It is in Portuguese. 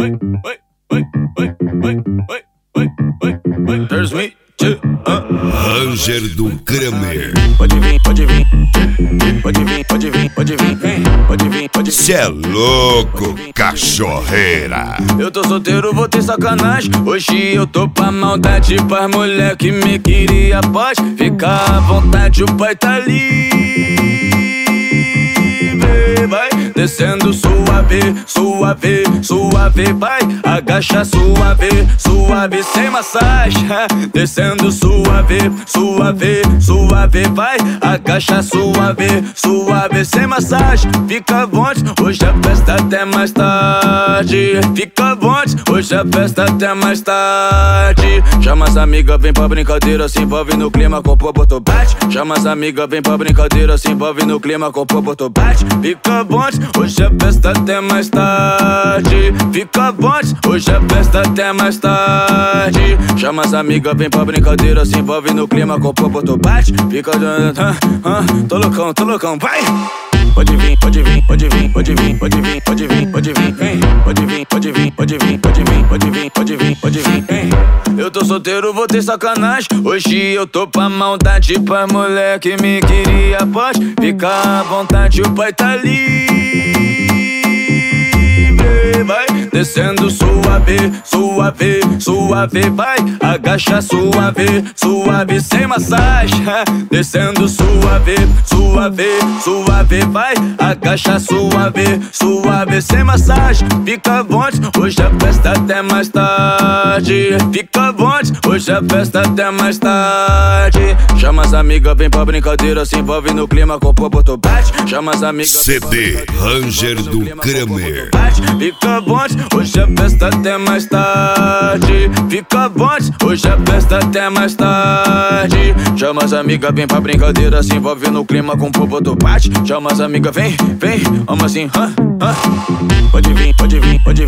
There's me, Ranger do Kramer. Pode vir, pode vir, pode vir, pode vir, pode vir, pode vir, pode vir. Cê é louco, cachorreira. Eu tô solteiro, vou ter sacanagem. Hoje eu tô pra maldade, pra mulher que me queria. Pode ficar à vontade, o pai tá livre. Vai descendo suave, suave, suave. Vai, agacha suave, suave, sem massagem. Descendo suave, suave, suave. Vai, agacha suave, suave, sem massagem. Fica à vontade, hoje a festa até mais tarde. Fica à vontade, hoje a festa até mais tarde. Chama as amigas, vem pra brincadeira, se envolve no clima com popoto bate. Chama as amigas, vem pra brincadeira, se envolve no clima com popoto bate. Fica à vontade, hoje a festa até mais tarde. Fica à vontade, hoje a festa até mais tarde. Chama as amigas, vem pra brincadeira, se envolve no clima com popoto bate. Fica tô loucão, vai! Pode vir, pode vir, pode vir, pode vir, pode vir, pode vir, pode vir, pode vir, pode vir, pode vir, pode vir, pode vir, pode vir, pode vir. Eu tô solteiro, vou ter sacanagem. Hoje eu tô pra maldade, pra mulher que me queria. Pode ficar à vontade, o pai tá livre. Vai descendo suave, suave, suave. Vai, agacha suave, suave, sem massagem. Descendo suave, suave, suave. Vai, agacha suave, suave, sem massagem. Fica à vontade, hoje a festa até mais tarde. Fica à vontade, hoje a festa até mais tarde. Chama as amigas, vem pra brincadeira, se envolve no clima com popoto bate. Chama as amigas. CD Ranger do Kramer. Fica à vontade, hoje a festa até mais tarde. Fica à vontade, hoje a festa até mais tarde. Chama as amigas, vem pra brincadeira, se envolve no clima com popoto bate. Chama as amigas, vem, vem, vamos assim, Pode vir, pode vir, pode